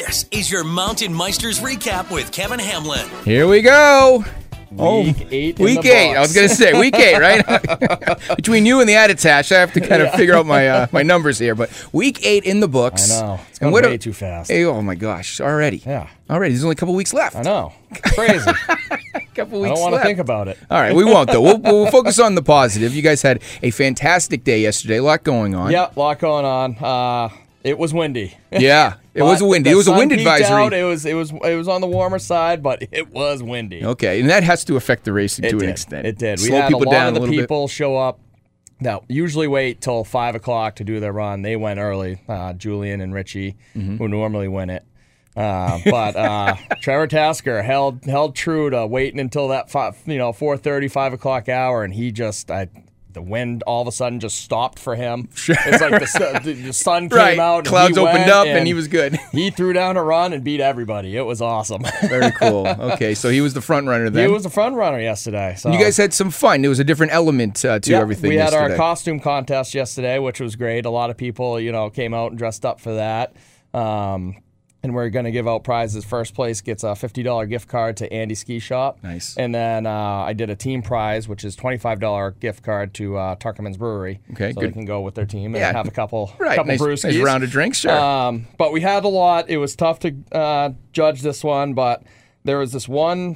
This is your Mountain Meisters recap with Kevin Hamlin. Here we go. Week 8 in Week the 8. books. I was going to say week 8, right? Between you and the ad attach, I have to kind of figure out my numbers here. But week 8 in the books. I know. It's going way too fast. Hey, oh, my gosh. Already. Yeah. Already. There's only a couple weeks left. I know. Crazy. Couple I weeks don't want left. to think about it. All right. We won't, though. We'll focus on the positive. You guys had a fantastic day yesterday. A lot going on. Yeah, a lot going on. It was windy. Yeah. It was a windy. The It was a sun wind peaked advisory. out. It was on the warmer side, but it was windy. Okay. And that has to affect the racing It to did. an extent. It did. Slow We had people a lot down of a the little people show up that usually wait till 5 o'clock to do their run. They went early. Julian and Richie, who normally win it. But Trevor Tasker held true to waiting until that 4:30, 5 o'clock hour, and he just the wind all of a sudden just stopped for him. Sure. It's like the sun came out, and clouds he opened went, up, and he was good. He threw down a run and beat everybody. It was awesome. Very cool. Okay, so he was the front runner then. He was the front runner yesterday. So. You guys had some fun. There was a different element to everything. We had yesterday. our costume contest yesterday, which was great. A lot of people, came out and dressed up for that. And we're going to give out prizes. First place gets a $50 gift card to Andy Ski Shop. Nice. And then I did a team prize, which is $25 gift card to Tuckerman's Brewery. Okay, so good. they can go with their team and have a couple nice brewskis. round of drinks, sure. But we had a lot. It was tough to judge this one, but there was this one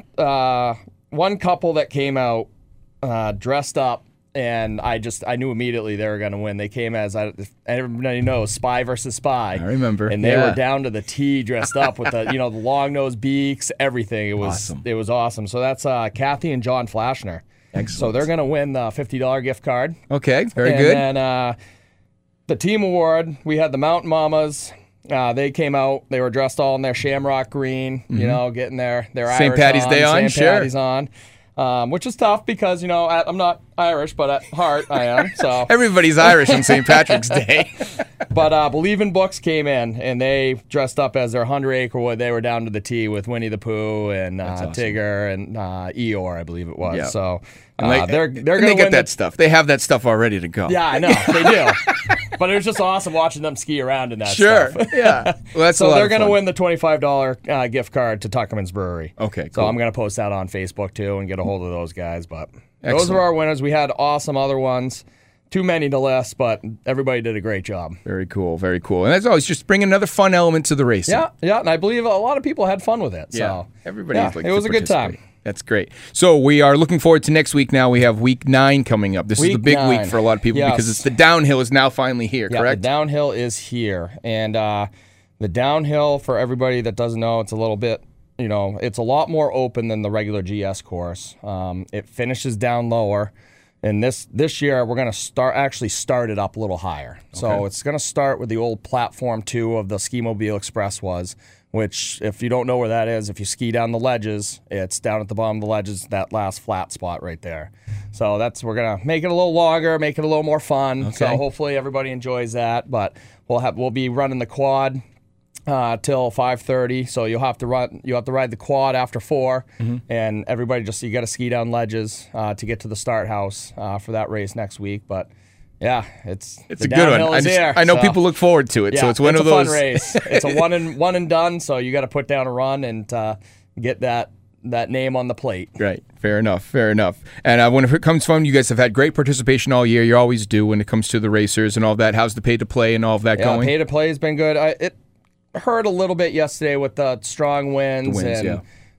couple that came out dressed up. And I knew immediately they were going to win. They came as, everybody knows, Spy versus Spy. I remember. And they were down to the T dressed up with the the long nose beaks, everything. It was awesome. It was awesome. So that's Kathy and John Flashner. Excellent. So they're going to win the $50 gift card. Okay, very good. And then the team award, we had the Mountain Mamas. They came out. They were dressed all in their shamrock green, getting their St. Patty's Day on, St. Patty's on. Which is tough because, I'm not Irish, but at heart I am. So Everybody's Irish on St. Patrick's Day. But Believe in Books came in, and they dressed up as their 100-acre wood. They were down to the T with Winnie the Pooh and awesome. Tigger and Eeyore, I believe it was. Yeah. So they're going to to get that stuff. They have that stuff all ready to go. Yeah, I know. They do. But it was just awesome watching them ski around in that Sure. stuff. Yeah. Well, that's So a lot they're of going to fun. win the $25 gift card to Tuckerman's Brewery. Okay, So cool. I'm going to post that on Facebook, too, and get a hold of those guys. But those Excellent. were our winners. We had awesome other ones. Too many to list, but everybody did a great job. Very cool, very cool. And as always, just bring another fun element to the racing. Yeah, and I believe a lot of people had fun with it. So everybody. yeah, liked it to was a good time. participate. That's great. So we are looking forward to next week now. We have week 9 coming up. This is the Week big 9. week for a lot of people Yes. because it's the downhill is now finally here, Yeah, correct? the downhill is here. And the downhill, for everybody that doesn't know, it's a little bit, it's a lot more open than the regular GS course. It finishes down lower. And this year, we're going to start it up a little higher. So it's going to start with the old Platform 2 of the Ski Mobile Express was, which, if you don't know where that is, if you ski down the ledges, it's down at the bottom of the ledges, that last flat spot right there. So we're going to make it a little longer, make it a little more fun. Okay. So hopefully everybody enjoys that. But we'll be running the quad till 5:30. So you'll have to ride the quad after 4, and everybody you got to ski down ledges to get to the start house for that race next week. But yeah, it's a good one. I know people look forward to it, yeah, so it's one of those. It's a fun race. It's a one and done. So you got to put down a run and get that name on the plate. Right. Fair enough. And when it comes from, you guys have had great participation all year. You always do when it comes to the racers and all that. How's the pay to play and all of that going? Pay to play has been good. It hurt a little bit yesterday with the strong winds. A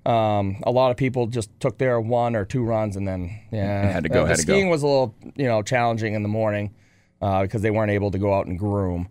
lot of people just took their 1 or 2 runs and then had to go. The skiing was a little challenging in the morning because they weren't able to go out and groom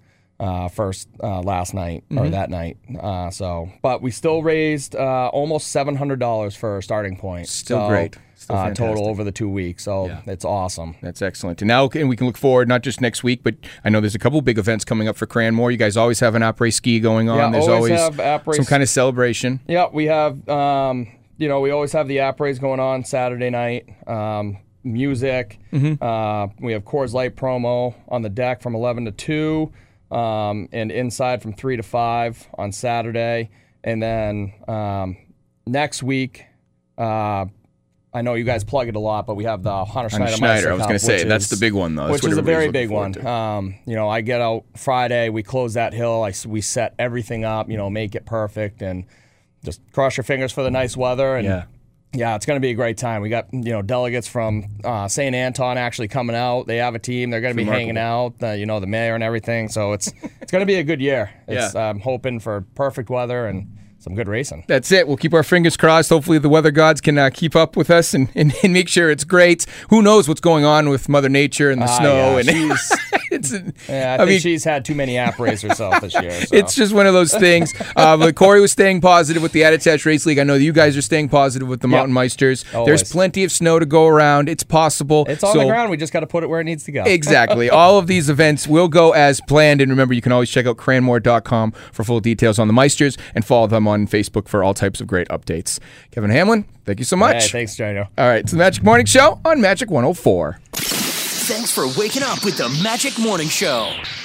last night or that night. But we still raised almost $700 for a starting point. Still great. Still total over the 2 weeks. So it's awesome. That's excellent. And now we can look forward not just next week, but I know there's a couple big events coming up for Cranmore. You guys always have an après ski going on. Yeah, There's always have après some kind of celebration. Yeah, we have. We always have the apres going on Saturday night. Music. We have Coors Light promo on the deck from 11 to 2. And inside from 3 to 5 on Saturday. And then next week, I know you guys plug it a lot, but we have the Hunter Schneider. I was going to say, that's the big one, though. Which is a very big one. I get out Friday, we close that hill, we set everything up, make it perfect, and just cross your fingers for the nice weather. And yeah, it's going to be a great time. We got delegates from St. Anton actually coming out. They have a team. They're going to be hanging out. The mayor and everything. So it's going to be a good year. I'm hoping for perfect weather and some good racing. That's it. We'll keep our fingers crossed. Hopefully the weather gods can keep up with us and make sure it's great. Who knows what's going on with Mother Nature and the snow. Yeah, I think she's had too many apps herself this year. So. It's just one of those things. But Corey was staying positive with the Attach Race League. I know that you guys are staying positive with the Mountain Meisters. Always. There's plenty of snow to go around. It's possible. It's on the ground. We just got to put it where it needs to go. Exactly. All of these events will go as planned. And remember, you can always check out cranmore.com for full details on the Meisters and follow them on Facebook for all types of great updates. Kevin Hamlin, thank you so much. Hey, thanks, Jono. All right, it's the Magic Morning Show on Magic 104. Thanks for waking up with the Magic Morning Show.